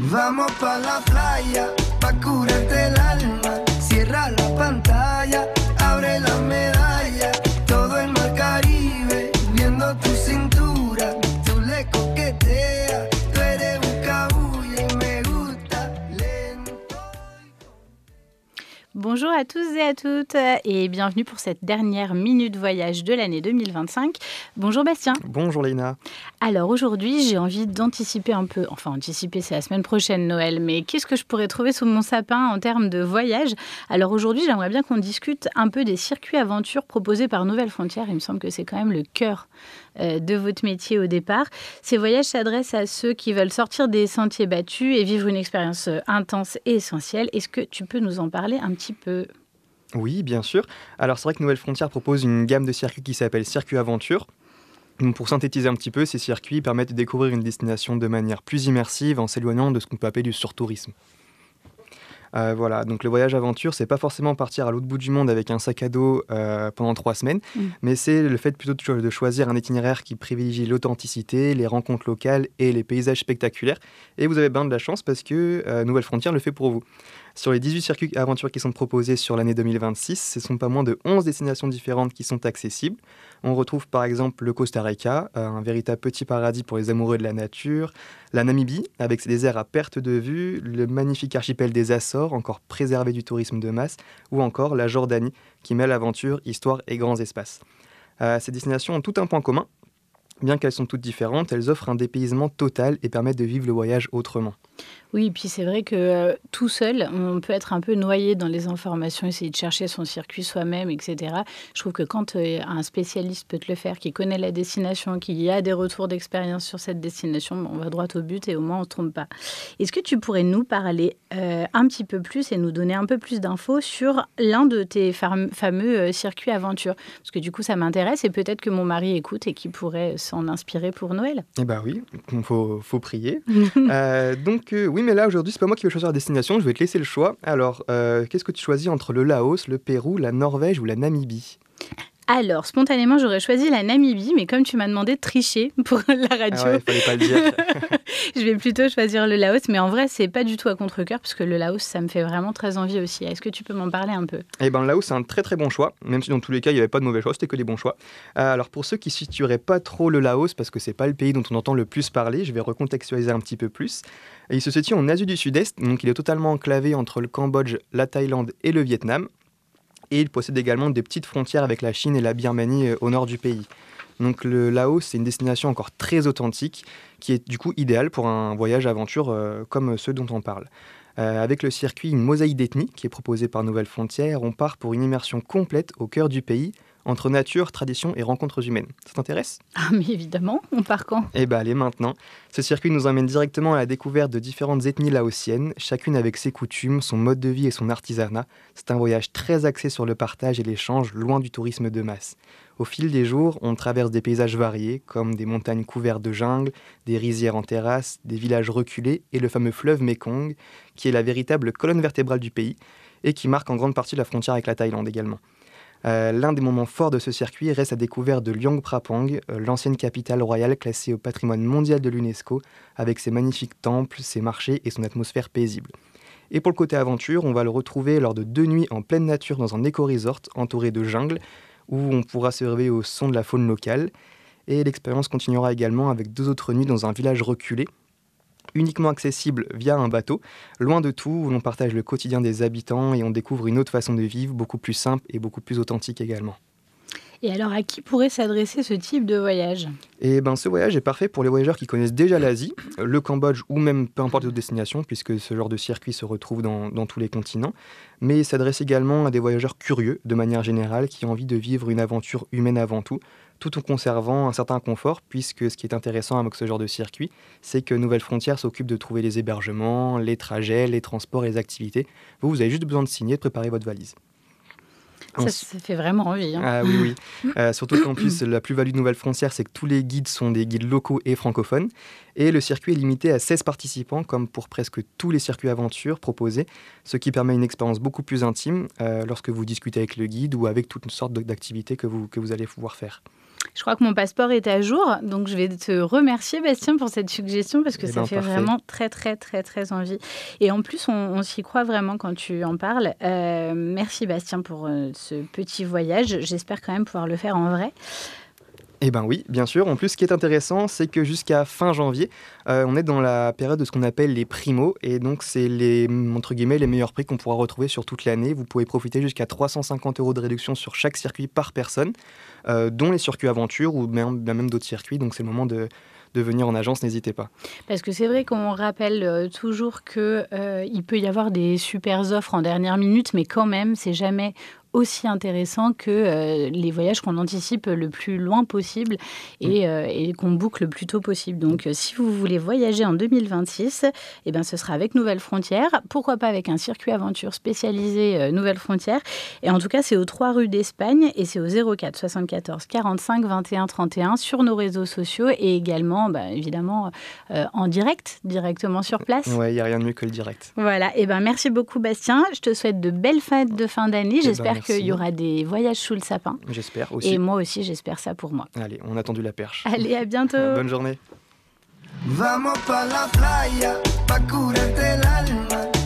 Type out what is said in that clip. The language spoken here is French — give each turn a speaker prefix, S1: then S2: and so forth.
S1: Vamos pa la playa, pa curarte el alma. Cierra la pantalla, abre la medalla. Todo el mar Caribe, viendo tu cintura. Tú le coqueteas, tú eres un cabulla y me gusta lento.
S2: Bonjour à tous et à toutes et bienvenue pour cette dernière minute voyage de l'année 2025. Bonjour Bastien.
S3: Bonjour Léna.
S2: Alors aujourd'hui, j'ai envie d'anticiper un peu, enfin anticiper c'est la semaine prochaine Noël, mais qu'est-ce que je pourrais trouver sous mon sapin en termes de voyage? Alors aujourd'hui, j'aimerais bien qu'on discute un peu des circuits aventures proposés par Nouvelles Frontières. Il me semble que c'est quand même le cœur de votre métier au départ. Ces voyages s'adressent à ceux qui veulent sortir des sentiers battus et vivre une expérience intense et essentielle. Est-ce que tu peux nous en parler un petit peu?
S3: Oui, bien sûr. Alors c'est vrai que Nouvelles Frontières propose une gamme de circuits qui s'appelle Circuits Aventure. Donc, pour synthétiser un petit peu, ces circuits permettent de découvrir une destination de manière plus immersive en s'éloignant de ce qu'on peut appeler du surtourisme. Voilà, donc le voyage aventure, c'est pas forcément partir à l'autre bout du monde avec un sac à dos pendant 3 semaines, mais c'est le fait plutôt de choisir un itinéraire qui privilégie l'authenticité, les rencontres locales et les paysages spectaculaires. Et vous avez bien de la chance parce que Nouvelles Frontières le fait pour vous. Sur les 18 circuits aventures qui sont proposés sur l'année 2026, ce sont pas moins de 11 destinations différentes qui sont accessibles. On retrouve par exemple le Costa Rica, un véritable petit paradis pour les amoureux de la nature, la Namibie, avec ses déserts à perte de vue, le magnifique archipel des Açores, encore préservé du tourisme de masse, ou encore la Jordanie, qui mêle aventure, histoire et grands espaces. Ces destinations ont tout un point commun. Bien qu'elles sont toutes différentes, elles offrent un dépaysement total et permettent de vivre le voyage autrement.
S2: Oui, et puis c'est vrai que tout seul, on peut être un peu noyé dans les informations, essayer de chercher son circuit soi-même, etc. Je trouve que quand un spécialiste peut te le faire, qui connaît la destination, qui a des retours d'expérience sur cette destination, on va droit au but et au moins on ne se trompe pas. Est-ce que tu pourrais nous parler un petit peu plus et nous donner un peu plus d'infos sur l'un de tes fameux circuits aventure? Parce que du coup, ça m'intéresse et peut-être que mon mari écoute et qu'il pourrait s'en inspirer pour Noël.
S3: Eh bien oui, il faut prier. Oui, mais là, aujourd'hui, c'est pas moi qui vais choisir la destination, je vais te laisser le choix. Alors, qu'est-ce que tu choisis entre le Laos, le Pérou, la Norvège ou la Namibie?
S2: Alors, spontanément, j'aurais choisi la Namibie, mais comme tu m'as demandé de tricher pour la radio,
S3: Ah ouais, fallait pas le dire.
S2: je vais plutôt choisir le Laos. Mais en vrai, c'est pas du tout à contre-cœur, parce que le Laos, ça me fait vraiment très envie aussi. Est-ce que tu peux m'en parler un peu?
S3: Eh bien, le Laos, c'est un très très bon choix, même si dans tous les cas, il n'y avait pas de mauvais choix, c'était que des bons choix. Alors, pour ceux qui ne situeraient pas trop le Laos, parce que c'est pas le pays dont on entend le plus parler, je vais recontextualiser un petit peu plus. Il se situe en Asie du Sud-Est, donc il est totalement enclavé entre le Cambodge, la Thaïlande et le Vietnam. Et il possède également des petites frontières avec la Chine et la Birmanie au nord du pays. Donc le Laos, c'est une destination encore très authentique, qui est du coup idéale pour un voyage aventure comme ceux dont on parle. Avec le circuit Une mosaïque d'ethnie, qui est proposé par Nouvelles Frontières, on part pour une immersion complète au cœur du pays, entre nature, tradition et rencontres humaines. Ça t'intéresse?
S2: Ah, mais évidemment, on part quand?
S3: Eh bien, allez, maintenant. Ce circuit nous emmène directement à la découverte de différentes ethnies laotiennes, chacune avec ses coutumes, son mode de vie et son artisanat. C'est un voyage très axé sur le partage et l'échange, loin du tourisme de masse. Au fil des jours, on traverse des paysages variés, comme des montagnes couvertes de jungle, des rizières en terrasse, des villages reculés et le fameux fleuve Mekong, qui est la véritable colonne vertébrale du pays et qui marque en grande partie la frontière avec la Thaïlande également. L'un des moments forts de ce circuit reste la découverte de Luang Prabang, l'ancienne capitale royale classée au patrimoine mondial de l'UNESCO, avec ses magnifiques temples, ses marchés et son atmosphère paisible. Et pour le côté aventure, on va le retrouver lors de 2 nuits en pleine nature dans un éco-resort entouré de jungle, où on pourra se réveiller au son de la faune locale. Et l'expérience continuera également avec 2 autres nuits dans un village reculé, uniquement accessible via un bateau, loin de tout, où l'on partage le quotidien des habitants et on découvre une autre façon de vivre, beaucoup plus simple et beaucoup plus authentique également.
S2: Et alors, à qui pourrait s'adresser ce type de voyage?
S3: Et ce voyage est parfait pour les voyageurs qui connaissent déjà l'Asie, le Cambodge ou même peu importe les autres destinations, puisque ce genre de circuit se retrouve dans tous les continents. Mais il s'adresse également à des voyageurs curieux, de manière générale, qui ont envie de vivre une aventure humaine avant tout en conservant un certain confort, puisque ce qui est intéressant avec ce genre de circuit, c'est que Nouvelles Frontières s'occupe de trouver les hébergements, les trajets, les transports et les activités. Vous avez juste besoin de signer et de préparer votre valise.
S2: Ça fait vraiment envie. Hein.
S3: Ah oui. Surtout qu'en plus, la plus-value de Nouvelles Frontières, c'est que tous les guides sont des guides locaux et francophones. Et le circuit est limité à 16 participants, comme pour presque tous les circuits aventures proposés, ce qui permet une expérience beaucoup plus intime lorsque vous discutez avec le guide ou avec toutes sortes d'activités que vous allez pouvoir faire.
S2: Je crois que mon passeport est à jour, donc je vais te remercier Bastien pour cette suggestion parce que ça fait
S3: parfait.
S2: vraiment très très très très envie. Et en plus, on s'y croit vraiment quand tu en parles. Merci Bastien pour ce petit voyage. J'espère quand même pouvoir le faire en vrai.
S3: Eh bien oui, bien sûr. En plus, ce qui est intéressant, c'est que jusqu'à fin janvier, on est dans la période de ce qu'on appelle les primos. Et donc, c'est entre guillemets, les meilleurs prix qu'on pourra retrouver sur toute l'année. Vous pouvez profiter jusqu'à 350 € de réduction sur chaque circuit par personne, dont les circuits aventure ou même d'autres circuits. Donc, c'est le moment de venir en agence, n'hésitez pas.
S2: Parce que c'est vrai qu'on rappelle toujours qu'il peut y avoir des super offres en dernière minute, mais quand même, c'est jamais aussi intéressant que les voyages qu'on anticipe le plus loin possible et qu'on boucle le plus tôt possible. Donc, si vous voulez voyager en 2026, eh ben, ce sera avec Nouvelles Frontières. Pourquoi pas avec un circuit aventure spécialisé Nouvelles Frontières. Et en tout cas, c'est aux 3 rue d'Espagne et c'est au 04 74 45 21 31 sur nos réseaux sociaux et également, évidemment, en direct, directement sur place.
S3: Ouais, il n'y a rien de mieux que le direct.
S2: Voilà. Et ben, merci beaucoup, Bastien. Je te souhaite de belles fêtes de fin d'année. J'espère qu'il y aura des voyages sous le sapin.
S3: J'espère aussi.
S2: Et moi aussi, j'espère ça pour moi.
S3: Allez, on a tendu la perche.
S2: Allez, à bientôt.
S3: Bonne journée.
S1: Vamos pa la playa, pa curarte el alma.